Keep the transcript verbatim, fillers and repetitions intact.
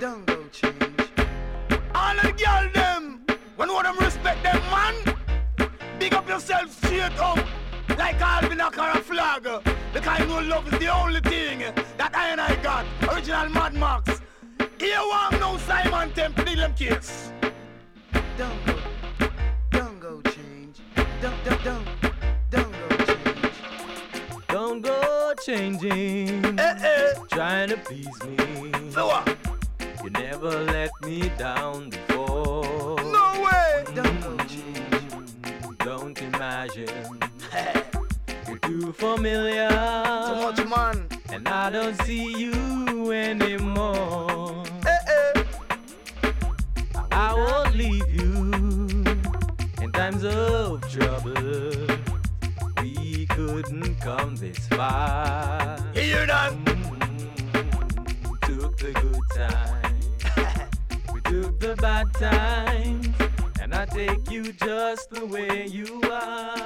don't go change. All of the girl them, when one of them respect them man, big up yourself straight up, like Alvin a car flag. Because I know love is the only thing that I and I got. Original Mad Max. Here one no Simon Temple them case. Don't go, don't go change. Don't, don't, don't, don't go change. Don't go changing, Eh eh. trying to please me. So what? You never let me down before. No way. Don't go change. Don't imagine you're too familiar. So much man. And I don't see you anymore. Eh eh. I won't leave you in times of trouble. We couldn't come this far. You hear that? Mm, took the good times, we took the bad times, and I take you just the way you are.